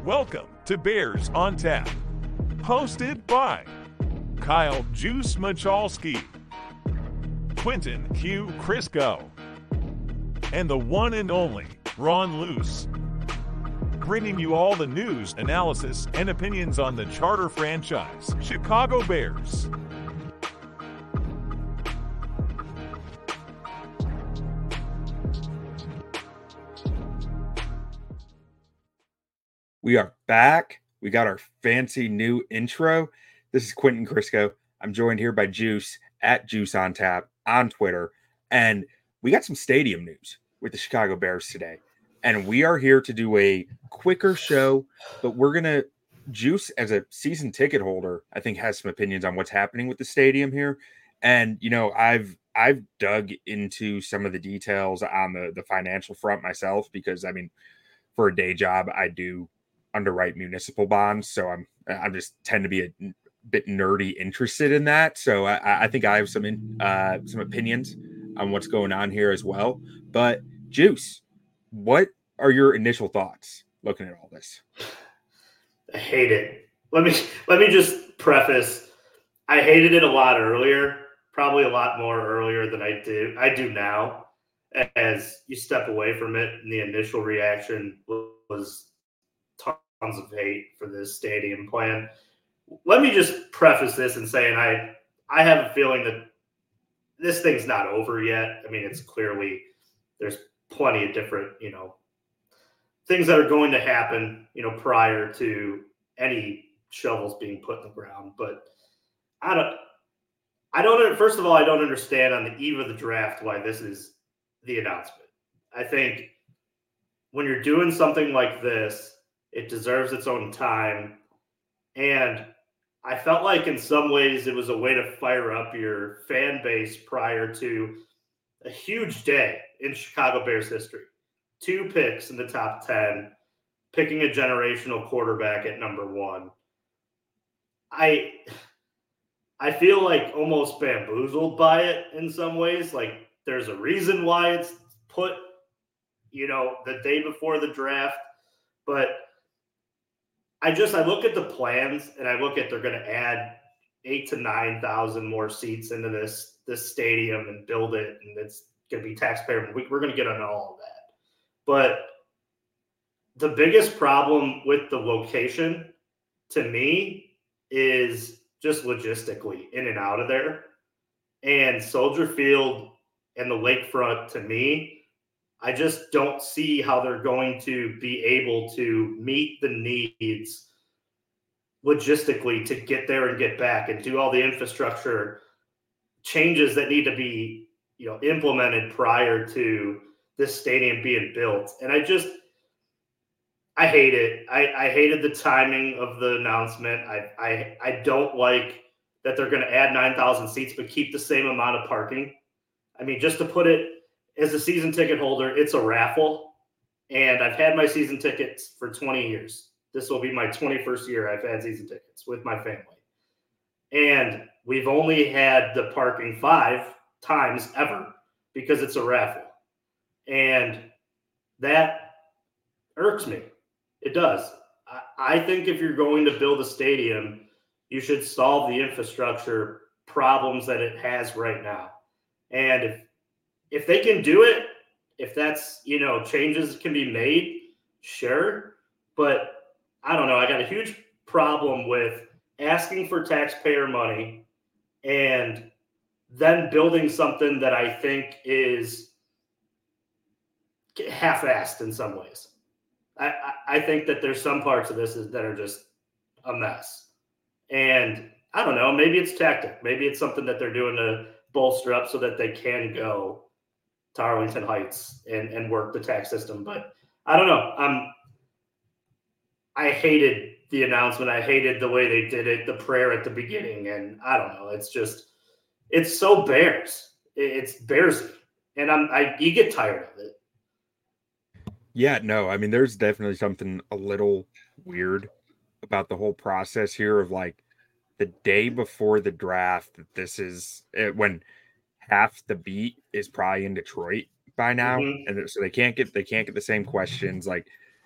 Welcome to Bears on Tap, hosted by Kyle Juice Michalski, Quentin Q. Crisco, and the one and only Ron Luce, bringing you all the news, analysis, and opinions on the charter franchise, Chicago Bears. We are back. We got our fancy new intro. This is Quentin Crisco. I'm joined here by Juice at Juice on Tap on Twitter. And we got some stadium news with the Chicago Bears today. And we are here to do a quicker show, but we're going to, Juice as a season ticket holder, I think has some opinions on what's happening with the stadium here. And, you know, I've dug into some of the details on the financial front myself because, I mean, for a day job, I do underwrite municipal bonds, so I'm just tend to be a bit nerdy interested in that. So I think I have some opinions on what's going on here as well. But Juice, what are your initial thoughts looking at all this? I hate it. Let me just preface. I hated it a lot earlier, probably a lot more earlier than I do now. As you step away from it, and the initial reaction was tons of hate for this stadium plan. Let me just preface this in saying I have a feeling that this thing's not over yet. I mean, it's clearly there's plenty of different, things that are going to happen, prior to any shovels being put in the ground. But first of all, I don't understand on the eve of the draft why this is the announcement. I think when you're doing something like this, it deserves its own time. And I felt like in some ways it was a way to fire up your fan base prior to a huge day in Chicago Bears history. 2 picks in the top 10, picking a generational quarterback at number 1. I feel like almost bamboozled by it in some ways. Like there's a reason why it's put, the day before the draft. But I look at the plans and I look at they're going to add 8,000 to 9,000 more seats into this stadium and build it, and it's going to be taxpayer. We're going to get on all of that. But the biggest problem with the location to me is just logistically in and out of there. And Soldier Field and the lakefront, to me, I just don't see how they're going to be able to meet the needs logistically to get there and get back and do all the infrastructure changes that need to be, implemented prior to this stadium being built. And I hate it. I hated the timing of the announcement. I don't like that they're going to add 9,000 seats but keep the same amount of parking. I mean, just to put it, as a season ticket holder, it's a raffle, and I've had my season tickets for 20 years. This will be my 21st year I've had season tickets with my family. And we've only had the parking 5 times ever because it's a raffle. And that irks me. It does. I think if you're going to build a stadium, you should solve the infrastructure problems that it has right now. And if they can do it, if that's, changes can be made, sure. But I don't know. I got a huge problem with asking for taxpayer money and then building something that I think is half-assed in some ways. I think that there's some parts of this that are just a mess. And I don't know. Maybe it's tactic. Maybe it's something that they're doing to bolster up so that they can go to Arlington Heights and work the tax system. But I don't know. I hated the announcement. I hated the way they did it, the prayer at the beginning. And I don't know. It's so Bears. It's Bearsy. And you get tired of it. Yeah, no, I mean, there's definitely something a little weird about the whole process here of like the day before the draft that this is when half the beat is probably in Detroit by now. Mm-hmm. And so they can't get the same questions. Like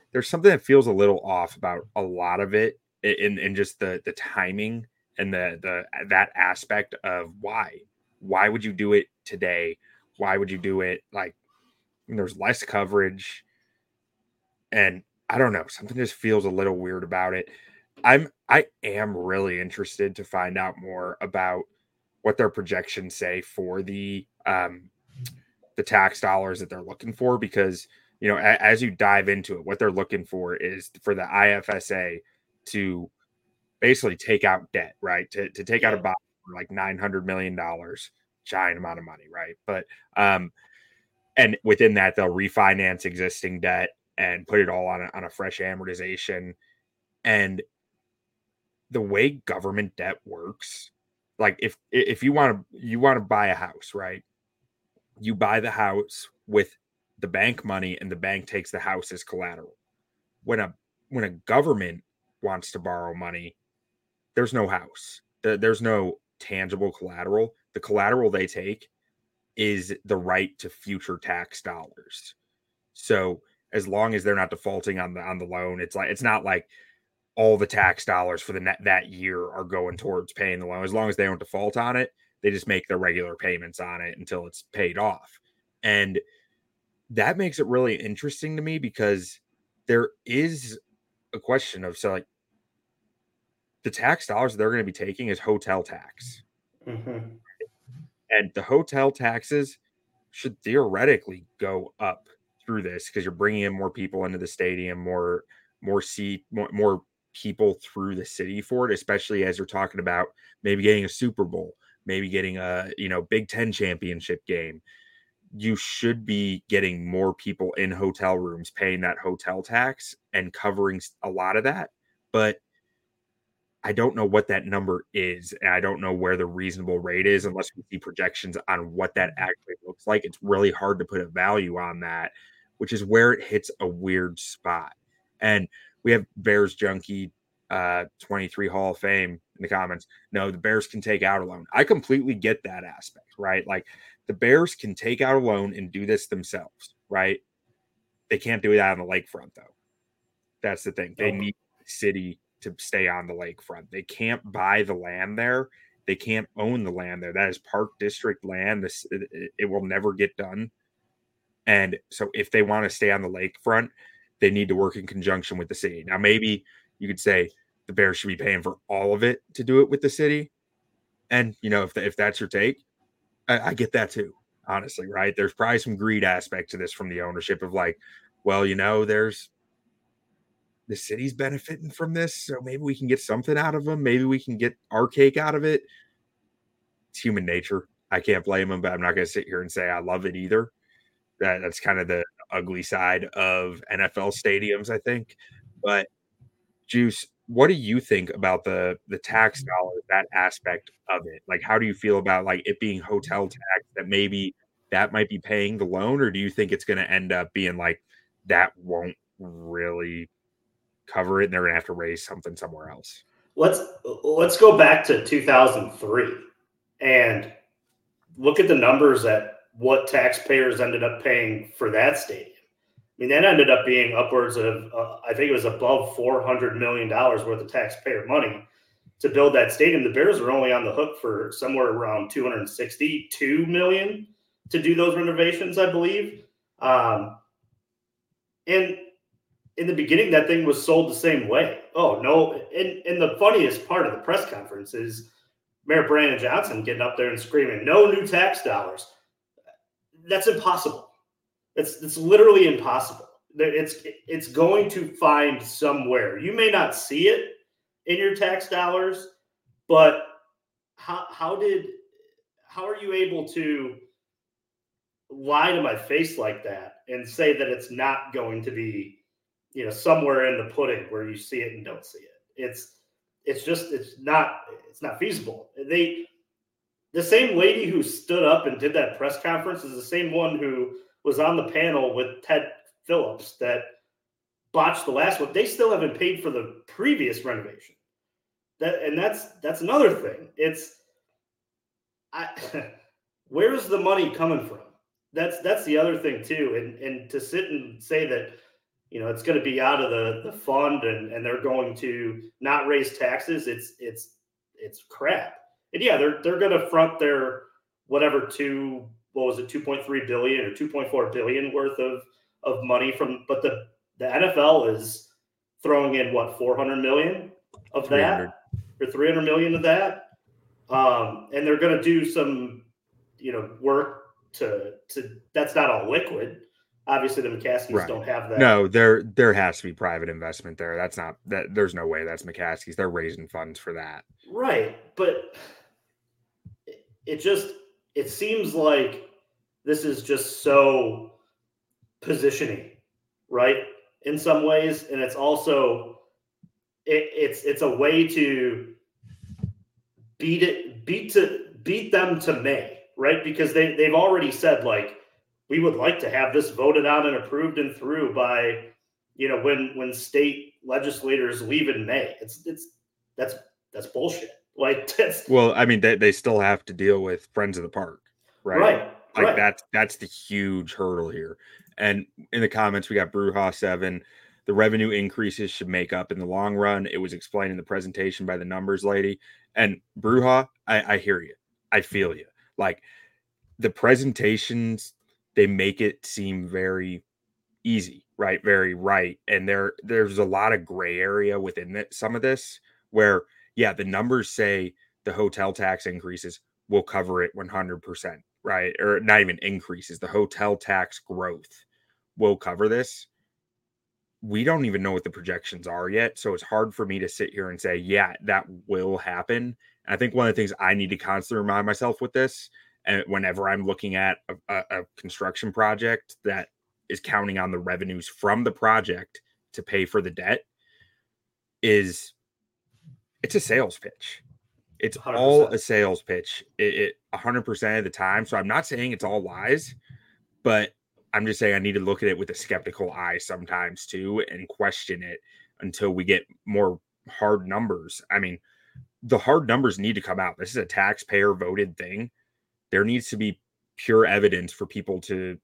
there's something that feels a little off about a lot of it in just the timing and that aspect of why would you do it today? Why would you do it there's less coverage, and I don't know, something just feels a little weird about it. I am really interested to find out more about what their projections say for the tax dollars that they're looking for, because as you dive into it, what they're looking for is for the IFSA to basically take out debt, right? To take out a bond for like $900 million, giant amount of money, right? But and within that, they'll refinance existing debt and put it all on a fresh amortization. And the way government debt works, like if you want to buy a house, right? You buy the house with the bank money, and the bank takes the house as collateral. When a government wants to borrow money, there's no house. There's no tangible collateral. The collateral they take is the right to future tax dollars. So as long as they're not defaulting on the loan, it's not like all the tax dollars for that year are going towards paying the loan. As long as they don't default on it, they just make their regular payments on it until it's paid off. And that makes it really interesting to me, because there is a question of, so like the tax dollars they're going to be taking is hotel tax. Mm-hmm. And the hotel taxes should theoretically go up through this, because you're bringing in more people into the stadium, more people through the city for it, especially as you're talking about maybe getting a Super Bowl, maybe getting a Big Ten championship game. You should be getting more people in hotel rooms paying that hotel tax and covering a lot of that. But I don't know what that number is, and I don't know where the reasonable rate is unless we see projections on what that actually looks like. It's really hard to put a value on that, which is where it hits a weird spot. And we have Bears Junkie 23 Hall of Fame in the comments. No, the Bears can take out a loan. I completely get that aspect, right? Like the Bears can take out a loan and do this themselves, right? They can't do it out on the lakefront, though. That's the thing. They need the city to stay on the lakefront. They can't buy the land there. They can't own the land there. That is Park District land. It will never get done. And so if they want to stay on the lakefront, they need to work in conjunction with the city. Now, maybe you could say the Bears should be paying for all of it to do it with the city. And, if that's your take, I get that too, honestly, right? There's probably some greed aspect to this from the ownership of like, well, there's the city's benefiting from this, so maybe we can get something out of them. Maybe we can get our cake out of it. It's human nature. I can't blame them, but I'm not going to sit here and say I love it either. That's kind of the ugly side of NFL stadiums, I think. But Juice, what do you think about the tax dollars, that aspect of it? Like, how do you feel about like it being hotel tax, that maybe that might be paying the loan, or do you think it's going to end up being like that won't really cover it and they're going to have to raise something somewhere else? Let's go back to 2003 and look at the numbers at what taxpayers ended up paying for that stadium. I mean, that ended up being upwards of, I think it was above $400 million worth of taxpayer money to build that stadium. The Bears were only on the hook for somewhere around $262 million to do those renovations, I believe. And in the beginning, that thing was sold the same way. Oh, no. And the funniest part of the press conference is Mayor Brandon Johnson getting up there and screaming, no new tax dollars. That's impossible. It's literally impossible. It's going to find somewhere. You may not see it in your tax dollars, but how are you able to lie to my face like that and say that it's not going to be, somewhere in the pudding where you see it and don't see it? It's not feasible. The same lady who stood up and did that press conference is the same one who was on the panel with Ted Phillips that botched the last one. They still haven't paid for the previous renovation. That's another thing. Where's the money coming from? That's the other thing too. And to sit and say that, it's going to be out of the fund, and they're going to not raise taxes. It's crap. And yeah, they're going to front their whatever 2.3 billion or 2.4 billion worth of money but the NFL is throwing in what, 400 million of 300. that or 300 million of that. And they're going to do some, work to that's not all liquid. Obviously the McCaskies don't have that. No, there has to be private investment there. That's not that. There's no way that's McCaskies. They're raising funds for that. Right. But it seems like this is just so positioning, right? In some ways. And it's also, it's a way to beat them to May, right? Because they've already said, like, we would like to have this voted on and approved and through by, when state legislators leave in May. That's bullshit. Like, well, I mean, they still have to deal with Friends of the Park, right? That's the huge hurdle here. And in the comments, we got Bruja 7. The revenue increases should make up in the long run. It was explained in the presentation by the numbers lady. And Bruja, I hear you. I feel you. Like, the presentations, they make it seem very easy, right? Very right. And there's a lot of gray area within some of this where, yeah, the numbers say the hotel tax increases will cover it 100%, right? Or not even increases. The hotel tax growth will cover this. We don't even know what the projections are yet. So it's hard for me to sit here and say, yeah, that will happen. And I think one of the things I need to constantly remind myself with this, and whenever I'm looking at a construction project that is counting on the revenues from the project to pay for the debt, is it's a sales pitch. It's 100%. All a sales pitch. It 100% of the time. So I'm not saying it's all lies, but I'm just saying I need to look at it with a skeptical eye sometimes too and question it until we get more hard numbers. I mean, the hard numbers need to come out. This is a taxpayer voted thing. There needs to be pure evidence for people to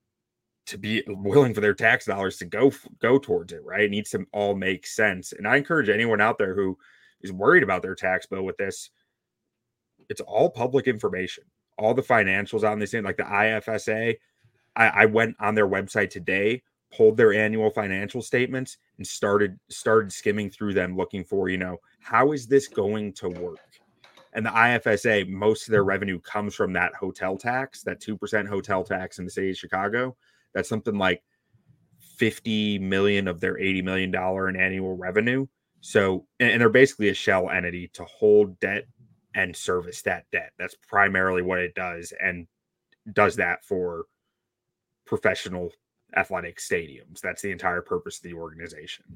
be willing for their tax dollars to go towards it, right? It needs to all make sense. And I encourage anyone out there who is worried about their tax bill with this. It's all public information. All the financials on this thing, like the IFSA. I went on their website today, pulled their annual financial statements, and started skimming through them, looking for, how is this going to work? And the IFSA, most of their revenue comes from that hotel tax, that 2% hotel tax in the city of Chicago. That's something like $50 million of their $80 million in annual revenue. So, and they're basically a shell entity to hold debt and service that debt. That's primarily what it does, and does that for professional athletic stadiums. That's the entire purpose of the organization.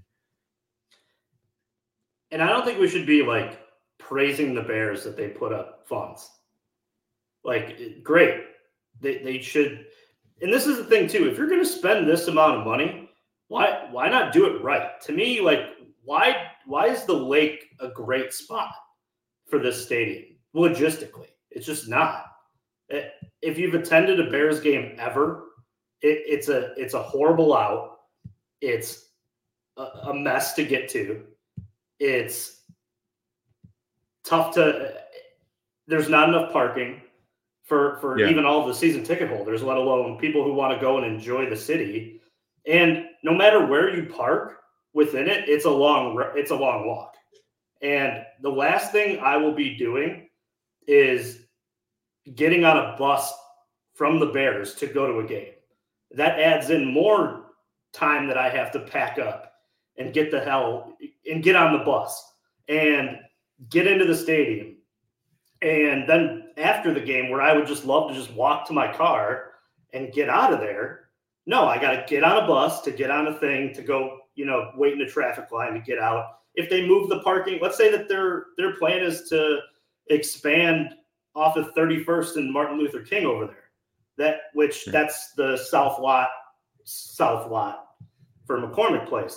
And I don't think we should be like praising the Bears that they put up funds. Like, great. They should. And this is the thing too. If you're going to spend this amount of money, why not do it right? To me, like, why is the Lake a great spot for this stadium? Logistically, it's just not. If you've attended a Bears game ever, it's a horrible out. It's a mess to get to. It's tough there's not enough parking for even all the season ticket holders, let alone people who want to go and enjoy the city. And no matter where you park within it, it's a long walk. And the last thing I will be doing is getting on a bus from the Bears to go to a game. That adds in more time that I have to pack up and get on the bus and get into the stadium. And then after the game, where I would just love to just walk to my car and get out of there. No, I got to get on a bus to get on a thing to go, wait in the traffic line to get out. If they move the parking, let's say that their plan is to expand off of 31st and Martin Luther King over there. That's the south lot for McCormick Place.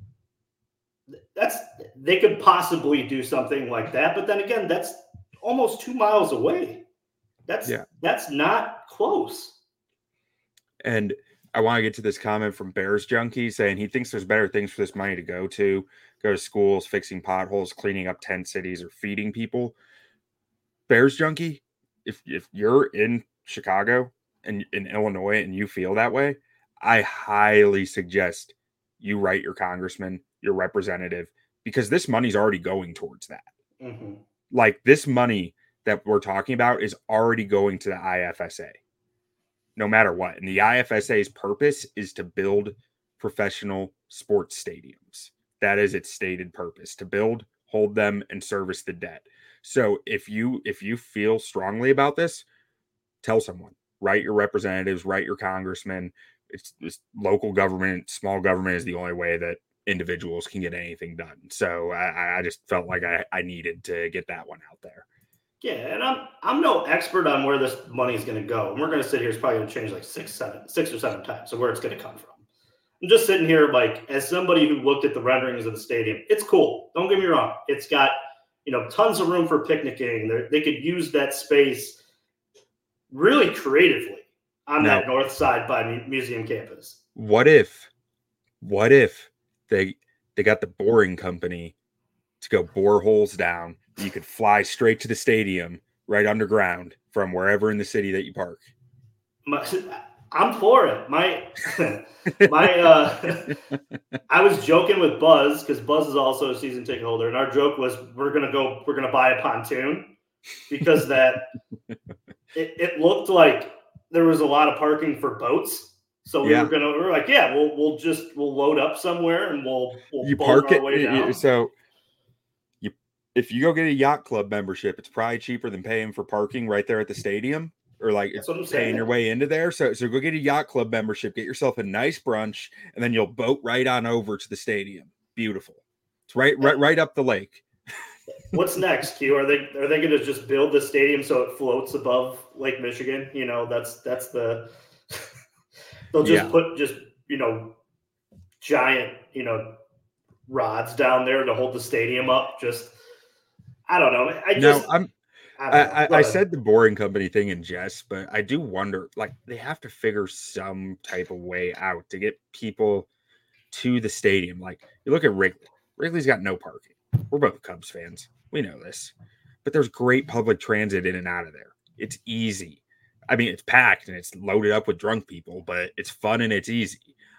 They could possibly do something like that, but then again, that's almost 2 miles away. That's not close. And I want to get to this comment from Bears Junkie saying he thinks there's better things for this money to go to schools, fixing potholes, cleaning up tent cities, or feeding people. Bears Junkie, if you're in Chicago and in Illinois and you feel that way, I highly suggest you write your congressman, your representative, because this money's already going towards that. Mm-hmm. Like, this money that we're talking about is already going to the IFSA, no matter what. And the IFSA's purpose is to build professional sports stadiums. That is its stated purpose, to build, hold them, and service the debt. So if you feel strongly about this, tell someone, write your representatives, write your congressman. It's local government, small government is the only way that individuals can get anything done. So I just felt like I needed to get that one out there. Yeah, and I'm no expert on where this money is going to go. And we're going to sit here, it's probably going to change like six or seven times of where it's going to come from. I'm just sitting here like, as somebody who looked at the renderings of the stadium, it's cool. Don't get me wrong. It's got, tons of room for picnicking. They could use that space really creatively on that north side by museum campus. What if they got the boring company to go bore holes down? You could fly straight to the stadium right underground from wherever in the city that you park. I'm for it. I was joking with Buzz, because Buzz is also a season ticket holder, and our joke was we're gonna buy a pontoon, because that it looked like there was a lot of parking for boats. So we're like, we'll load up somewhere and we'll park our way down. So if you go get a yacht club membership, it's probably cheaper than paying for parking right there at the stadium, or like paying your way into there. So go get a yacht club membership, get yourself a nice brunch, and then you'll boat right on over to the stadium. Beautiful. It's right up the lake. What's next, Q? Are they going to just build the stadium so it floats above Lake Michigan? That's the they'll just put giant rods down there to hold the stadium up. Just I don't know. I said the boring company thing in jest, but I do wonder, like, they have to figure some type of way out to get people to the stadium. Like, you look at Wrigley. Wrigley's got no parking. We're both Cubs fans. We know this. But there's great public transit in and out of there. It's easy. I mean, it's packed and it's loaded up with drunk people, but it's fun and it's easy.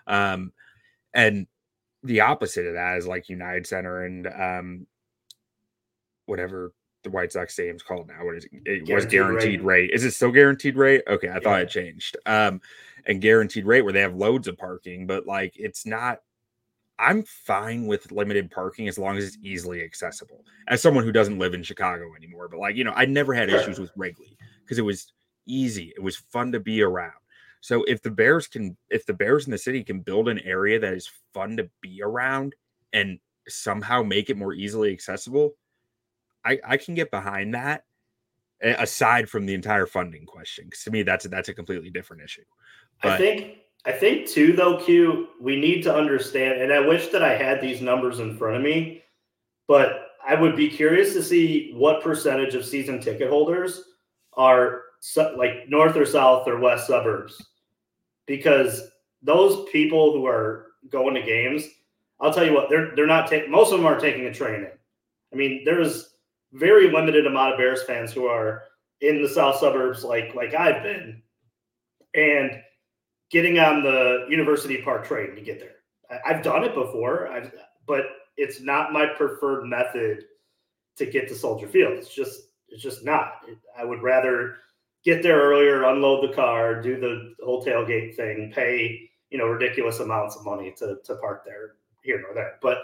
And the opposite of that is like United Center and whatever the White Sox stadium's called now. What is it? It was guaranteed rate. Is it still guaranteed rate? Okay, I thought it changed. And guaranteed rate where they have loads of parking, but like it's not. I'm fine with limited parking as long as it's easily accessible. As someone who doesn't live in Chicago anymore, but I never had issues with Wrigley because it was easy. It was fun to be around. So if the Bears in the city can build an area that is fun to be around and somehow make it more easily accessible, I can get behind that. Aside from the entire funding question, because to me that's a completely different issue. But I think too, though, Q, we need to understand, and I wish that I had these numbers in front of me, but I would be curious to see what percentage of season ticket holders are like north or south or west suburbs, because those people who are going to games, I'll tell you what, they're not most of them are taking a train in. I mean, there's very limited amount of Bears fans who are in the south suburbs like I've been, and getting on the University Park train to get there. I've done it before, but it's not my preferred method to get to Soldier Field. It's just not. I would rather get there earlier, unload the car, do the whole tailgate thing, pay ridiculous amounts of money to park there, here nor there. But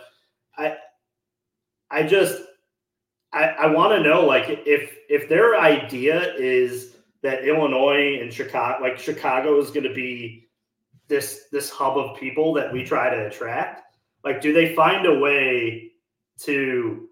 I want to know, like, if their idea is that Illinois and Chicago is going to be this hub of people that we try to attract. Like, do they find a way to?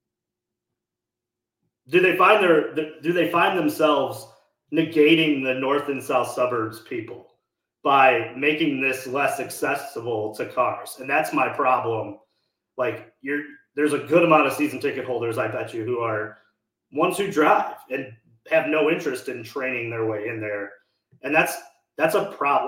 Do they find themselves negating the north and south suburbs people by making this less accessible to cars? And that's my problem. Like, there's a good amount of season ticket holders, I bet you, who are ones who drive and have no interest in training their way in there. And that's a problem.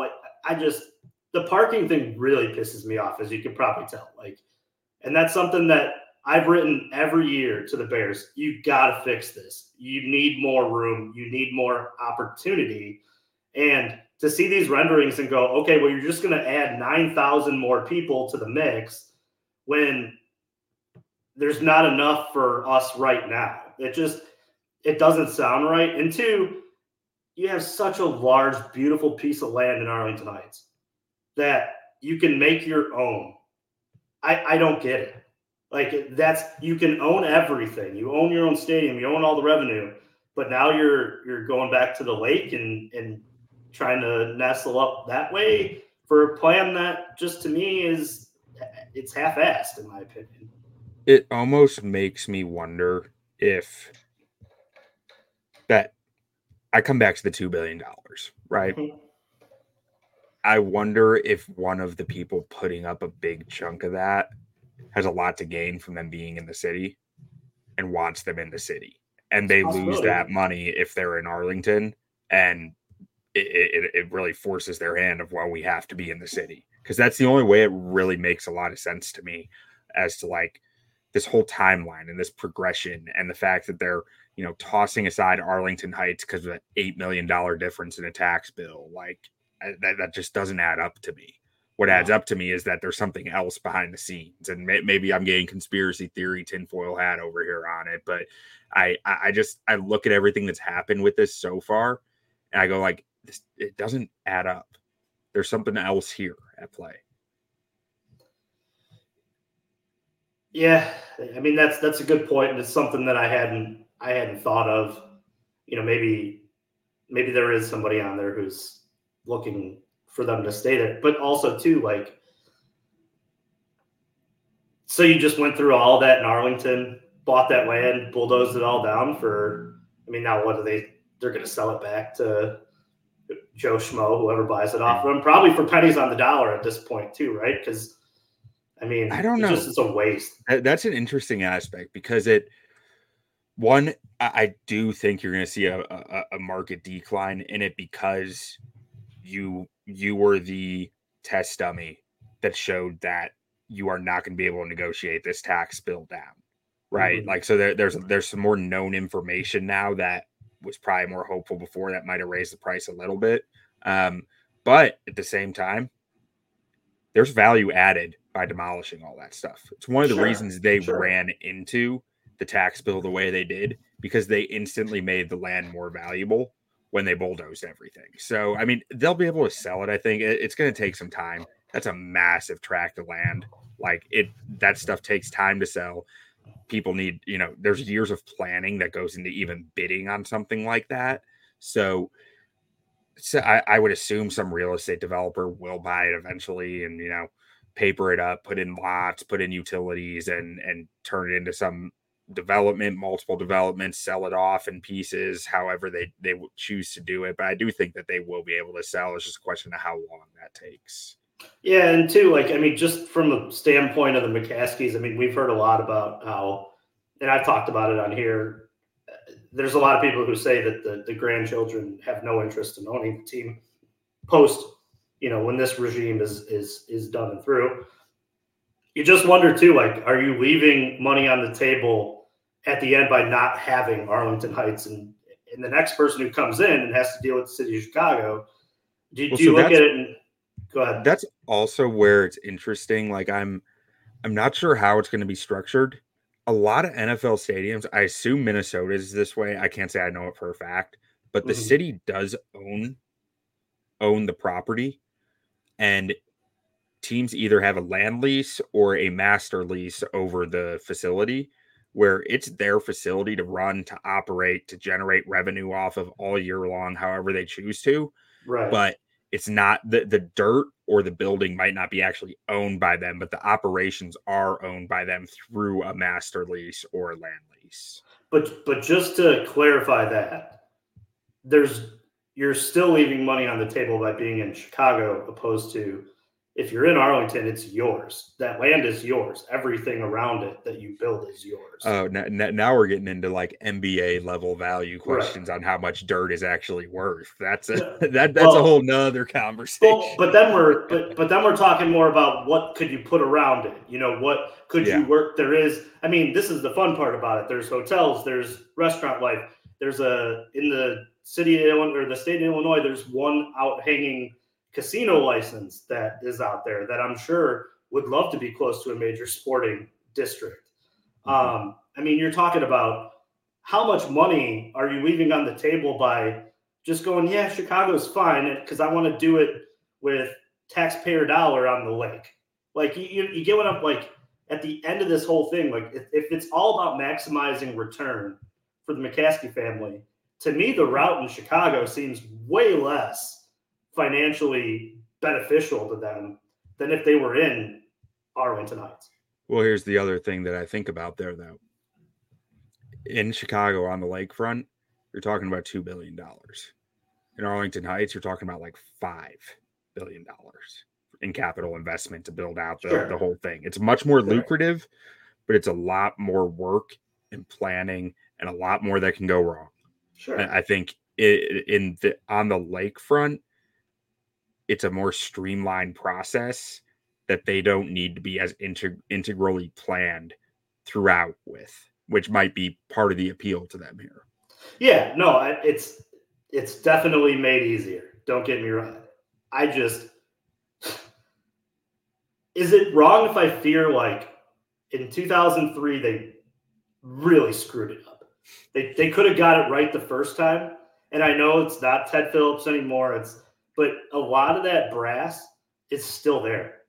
the parking thing really pisses me off, as you can probably tell. Like, and that's something that I've written every year to the Bears. You got to fix this. You need more room. You need more opportunity. And to see these renderings and go, okay, well, you're just going to add 9,000 more people to the mix when there's not enough for us right now. It doesn't sound right. And two, you have such a large, beautiful piece of land in Arlington Heights that you can make your own. I don't get it. Like, you can own everything. You own your own stadium. You own all the revenue. But now you're going back to the lake and trying to nestle up that way for a plan that just, to me, it's half-assed, in my opinion. It almost makes me wonder if that I come back to the $2 billion, right? Mm-hmm. I wonder if one of the people putting up a big chunk of that has a lot to gain from them being in the city and wants them in the city. And they lose that money if they're in Arlington, and it really forces their hand of, well, we have to be in the city. Because that's the only way it really makes a lot of sense to me as to like this whole timeline and this progression and the fact that they're, tossing aside Arlington Heights because of an $8 million difference in a tax bill. Like that just doesn't add up to me. What adds up to me is that there's something else behind the scenes, and maybe I'm getting conspiracy theory tinfoil hat over here on it. But I look at everything that's happened with this so far, and I go like, it doesn't add up. There's something else here at play. Yeah, I mean that's a good point, and it's something that I hadn't thought of. Maybe there is somebody on there who's looking for them to state it, but also too, like, so you just went through all that in Arlington, bought that land, bulldozed it all down for, now what they're going to sell it back to Joe Schmo, whoever buys it off of them, probably for pennies on the dollar at this point too, right? Because I don't know. It's a waste. That's an interesting aspect because I do think you're going to see a market decline in it because you were the test dummy that showed that you are not going to be able to negotiate this tax bill down, right? Mm-hmm. Like, so there's some more known information now that was probably more hopeful before that might have raised the price a little bit. But at the same time, there's value added by demolishing all that stuff. It's one of the reasons they ran into the tax bill the way they did, because they instantly made the land more valuable when they bulldozed everything. So, they'll be able to sell it. I think it's going to take some time. That's a massive tract of land. Like that stuff takes time to sell. People need, there's years of planning that goes into even bidding on something like that. So I would assume some real estate developer will buy it eventually and, paper it up, put in lots, put in utilities and turn it into some development, multiple developments, sell it off in pieces, however they will choose to do it. But I do think that they will be able to sell. It's just a question of how long that takes. Yeah, and too, just from the standpoint of the McCaskies, we've heard a lot about how, and I've talked about it on here, there's a lot of people who say that the grandchildren have no interest in owning the team post, when this regime is done and through. You just wonder too, are you leaving money on the table at the end by not having Arlington Heights and the next person who comes in and has to deal with the city of Chicago? Do you look at it and go ahead? That's also where it's interesting. Like I'm not sure how it's going to be structured. A lot of NFL stadiums, I assume Minnesota is this way. I can't say I know it for a fact, but the city does own the property, and teams either have a land lease or a master lease over the facility where it's their facility to run, to operate, to generate revenue off of all year long, however they choose to. Right. But it's not the dirt or the building might not be actually owned by them, but the operations are owned by them through a master lease or a land lease. But just to clarify that, you're still leaving money on the table by being in Chicago opposed to if you're in Arlington, it's yours. That land is yours. Everything around it that you build is yours. Oh, now we're getting into like NBA level value questions on how much dirt is actually worth. That's a whole nother conversation. Well, but then we're talking more about what could you put around it. You know, what could you work? There is. I mean, this is the fun part about it. There's hotels. There's restaurant life. There's in the city of Illinois or the state of Illinois. There's one out hanging casino license that is out there that I'm sure would love to be close to a major sporting district. I mean, you're talking about how much money are you leaving on the table by just going, yeah, Chicago's fine because I want to do it with taxpayer dollar on the lake. Like you get what I'm like at the end of this whole thing. Like if it's all about maximizing return for the McCaskey family, to me, the route in Chicago seems way less financially beneficial to them than if they were in Arlington Heights. Well, here's the other thing that I think about there, though. In Chicago on the lakefront, you're talking about $2 billion. In Arlington Heights, you're talking about like $5 billion in capital investment to build out the whole thing. It's much more lucrative, but it's a lot more work and planning and a lot more that can go wrong. Sure. I think on the lakefront, it's a more streamlined process that they don't need to be as integrally planned throughout with, which might be part of the appeal to them here. Yeah, no, it's definitely made easier. Don't get me wrong. Is it wrong if I fear like in 2003 they really screwed it up? They could have got it right the first time, and I know it's not Ted Phillips anymore. But a lot of that brass is still there.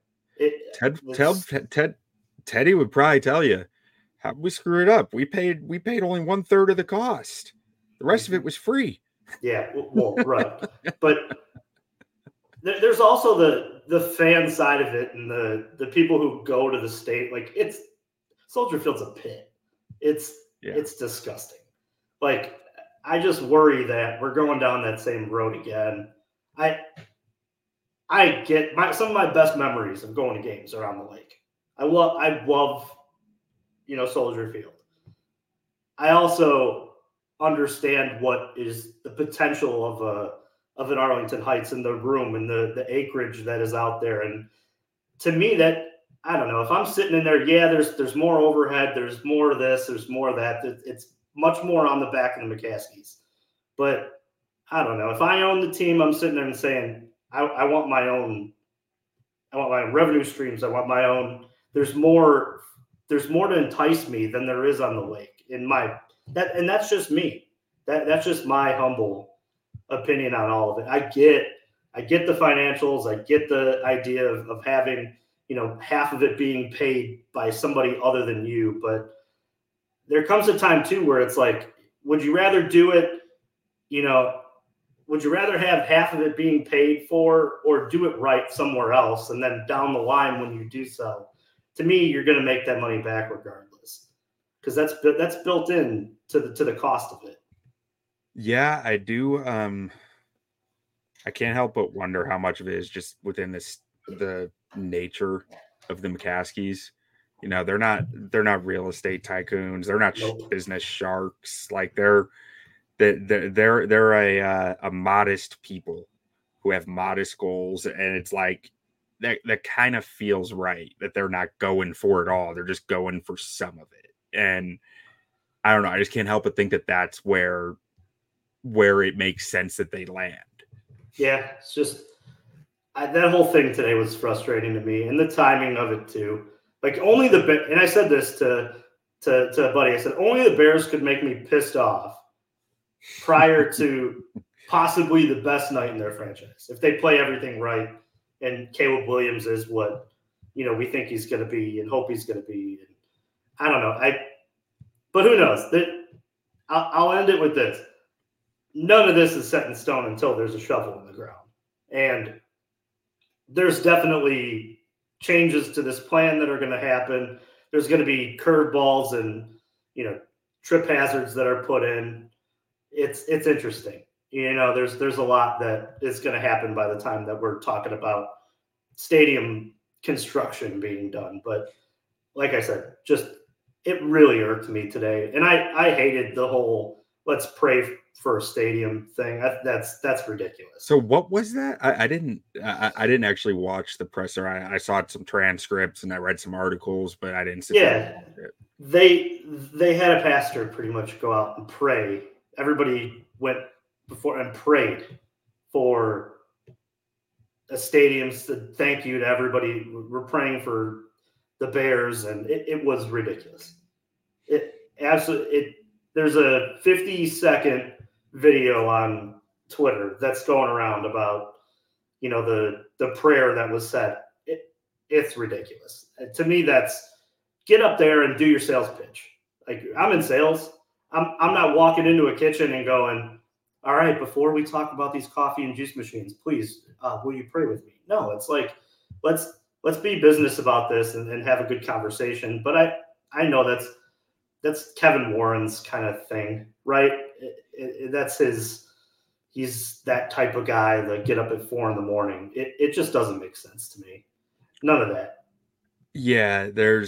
Teddy would probably tell you how we screw it up. We paid only 1/3 of the cost. The rest of it was free. Yeah, well, right. But there's also the fan side of it and the people who go to the state. Like Soldier Field's a pit. It's disgusting. Like I just worry that we're going down that same road again. I get some of my best memories of going to games are on the lake. I love Soldier Field. I also understand what is the potential of an Arlington Heights in the room and the acreage that is out there. And to me, that I don't know if I'm sitting in there. Yeah, there's more overhead. There's more of this. There's more of that. It's much more on the back of the McCaskies. But I don't know if I own the team. I'm sitting there and saying I want my own. I want my own revenue streams. I want my own. There's more to entice me than there is on the lake. And that's just me. That's just my humble opinion on all of it. I get the financials. I get the idea of having, half of it being paid by somebody other than you. But there comes a time too where it's like, would you rather do it? Would you rather have half of it being paid for or do it right somewhere else? And then down the line, when you do so, to me, you're going to make that money back regardless, because that's built in to the cost of it. Yeah, I do. I can't help but wonder how much of it is just within the nature of the McCaskies. They're not real estate tycoons. They're not business sharks. Like they're a modest people who have modest goals, and it's like that kind of feels right that they're not going for it all. They're just going for some of it. And I don't know. I just can't help but think that that's where it makes sense that they land. Yeah, it's just that whole thing today was frustrating to me, and the timing of it too. Like only and I said this to a buddy. I said only the Bears could make me pissed off prior to possibly the best night in their franchise if they play everything right. And Caleb Williams is what we think he's going to be and hope he's going to be. And I don't know. But who knows? I'll end it with this. None of this is set in stone until there's a shovel in the ground. And there's definitely changes to this plan that are going to happen. There's going to be curveballs and, trip hazards that are put in. It's interesting. There's a lot that is going to happen by the time that we're talking about stadium construction being done. But like I said, just it really irked me today. And I hated the whole let's pray for a stadium thing. That's ridiculous. So what was that? I didn't actually watch the presser. I saw some transcripts and I read some articles, but I didn't sit there and watch it. They had a pastor pretty much go out and pray. Everybody went before and prayed for a stadium. Thank you to everybody. We're praying for the Bears, and it was ridiculous. It absolutely. There's a 50-second video on Twitter that's going around about the prayer that was said. It's ridiculous. To me, that's get up there and do your sales pitch. Like, I'm in sales. I'm not walking into a kitchen and going, all right, before we talk about these coffee and juice machines, please, will you pray with me? No, it's like, let's be business about this and have a good conversation. But I know that's Kevin Warren's kind of thing, right? That's he's that type of guy that get up at 4 a.m. It just doesn't make sense to me. None of that. Yeah,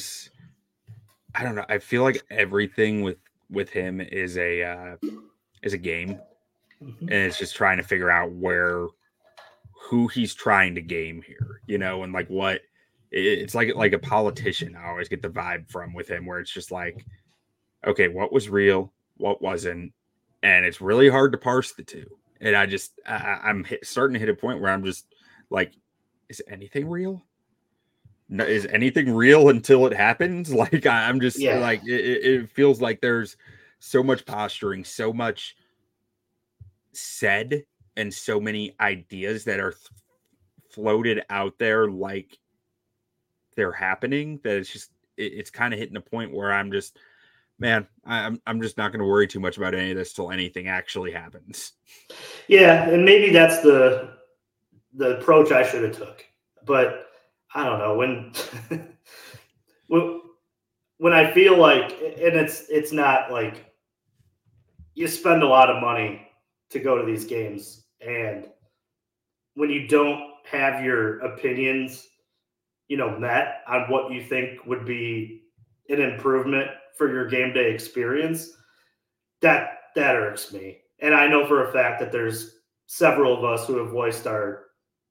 I don't know. I feel like everything with him is a game, and it's just trying to figure out who he's trying to game here, and like what it's like a politician. I always get the vibe from with him where it's just like, okay, what was real, what wasn't, and it's really hard to parse the two. And I'm starting to hit a point where I'm just like, is anything real? No, is anything real until it happens? Like, I'm just like, it feels like there's so much posturing, so much said, and so many ideas that are floated out there like they're happening, that it's kind of hitting a point where I'm just, man, I'm just not going to worry too much about any of this till anything actually happens. Yeah, and maybe that's the approach I should have took. But I don't know, when I feel like, and it's not like you spend a lot of money to go to these games, and when you don't have your opinions, met on what you think would be an improvement for your game day experience, that irks me. And I know for a fact that there's several of us who have voiced our,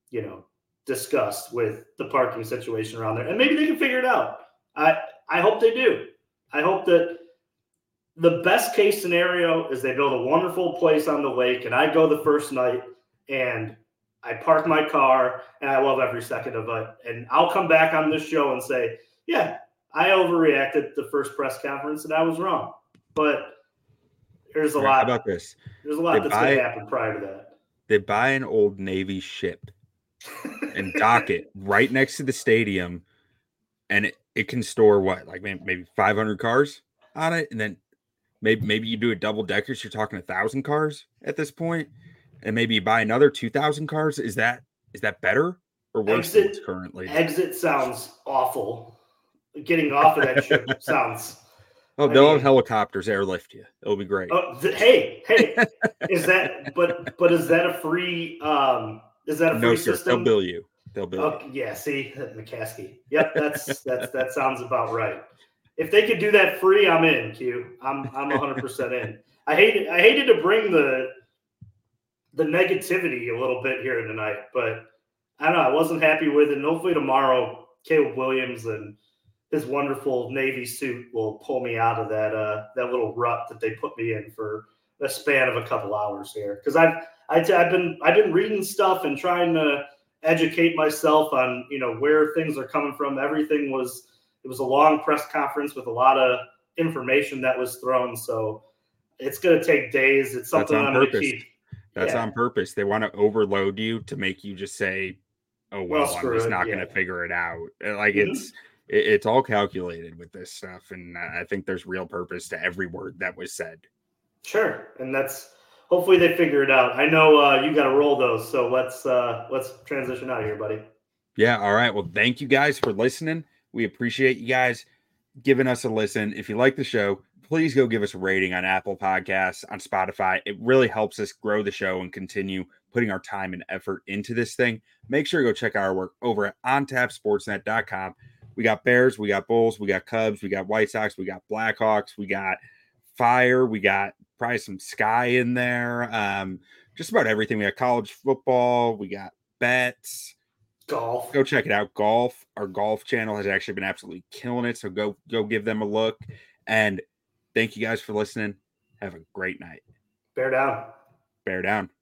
disgust with the parking situation around there, and maybe they can figure it out. I hope they do. I hope that the best case scenario is they build a wonderful place on the lake, and I go the first night and I park my car and I love every second of it. And I'll come back on this show and say, yeah, I overreacted the first press conference and I was wrong. But there's a lot. How about this? There's a lot that's going to happen prior to that. They buy an old Navy ship and dock it right next to the stadium, and it can store what, like maybe 500 cars on it, and then maybe you do a double decker, so you're talking 1,000 cars at this point, and maybe you buy another 2,000 cars. Is that better or worse than it's currently? Exit sounds awful. Getting off of that ship sounds. Oh, they'll have helicopters airlift you. It'll be great. Hey, is that? But is that a free? Is that a free system? Sir, they'll bill you. Yeah, see, McCaskey. Yep, that sounds about right. If they could do that free, I'm in. Q. I'm 100% in. I hated to bring the negativity a little bit here tonight, but I don't know. I wasn't happy with it. And hopefully tomorrow, Caleb Williams and his wonderful Navy suit will pull me out of that little rut that they put me in for a span of a couple hours here. Because I've been reading stuff and trying to educate myself on where things are coming from. It was a long press conference with a lot of information that was thrown. So it's going to take days. It's something I'm going to keep. That's on purpose. They want to overload you to make you just say, "Oh well, I'm just not going to figure it out." Like it's all calculated with this stuff, and I think there's real purpose to every word that was said. Sure, and that's hopefully they figure it out. I know you got to roll those, so let's transition out of here, buddy. Yeah, all right. Well, thank you guys for listening. We appreciate you guys giving us a listen. If you like the show, please go give us a rating on Apple Podcasts, on Spotify. It really helps us grow the show and continue putting our time and effort into this thing. Make sure to go check out our work over at ontapsportsnet.com. We got Bears, we got Bulls, we got Cubs, we got White Sox, we got Blackhawks, we got Fire, we got probably some Sky in there. Just about everything. We got college football, we got bets, golf. Go check it out. Golf. Our golf channel has actually been absolutely killing it. So go give them a look. And thank you guys for listening. Have a great night. Bear down. Bear down.